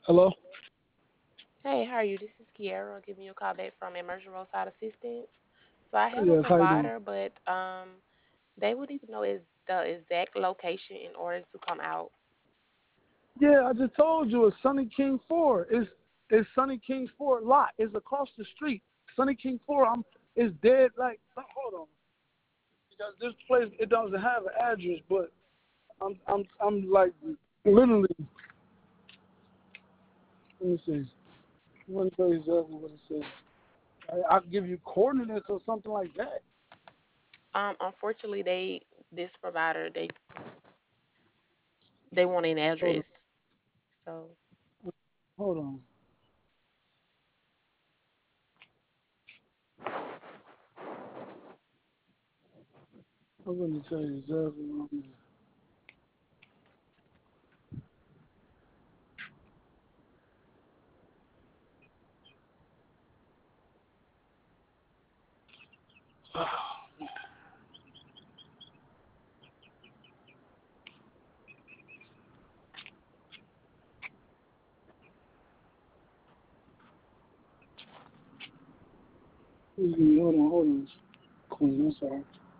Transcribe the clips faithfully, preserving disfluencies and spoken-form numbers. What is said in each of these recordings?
Hello? Hey, how are you? This is Kiara giving you a call back from Emergency Roadside Assistance. So I have a Yes, how you doing? provider, but um, they would need to know is the exact location in order to come out. Yeah, I just told you it's Sunny King Four. It's it's Sunny King Four lot. It's across the street. Sunny King Four. I'm it's dead like no, hold on. Because this place it doesn't have an address, but I'm I'm I'm like literally let me see. Let me tell you exactly what it says. I, I'll give you coordinates or something like that. Um, unfortunately, they this provider they they want an Hold on. address. So Hold on. I'm gonna tell you exactly what I'm hold on, hold on. Queen, I'm sorry.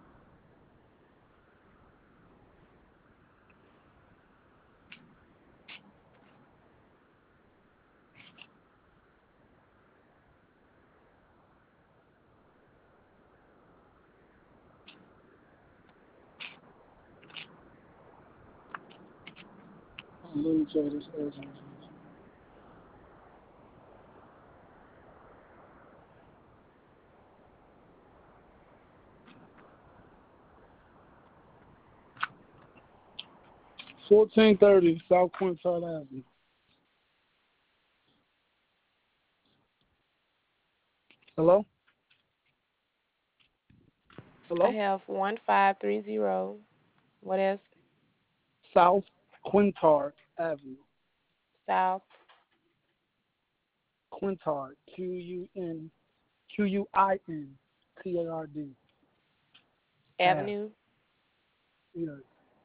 Let me tell you this address. fourteen thirty South Quintard Avenue. Hello? I Hello? have one five three zero. What else? South Quintard Avenue. South Quintard. Q U N Q U I N T A R D. Ave. Avenue. Yes.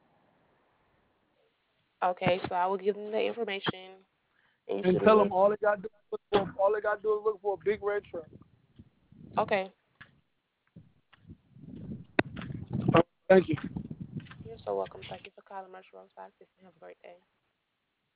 Okay, so I will give them the information, and you And should be tell them able to. all they got to do is look for all they got to do is look for a big red truck. Okay, Thank you. you're so welcome. Thank you for calling Merchant Roadside Assistance. Have a great day.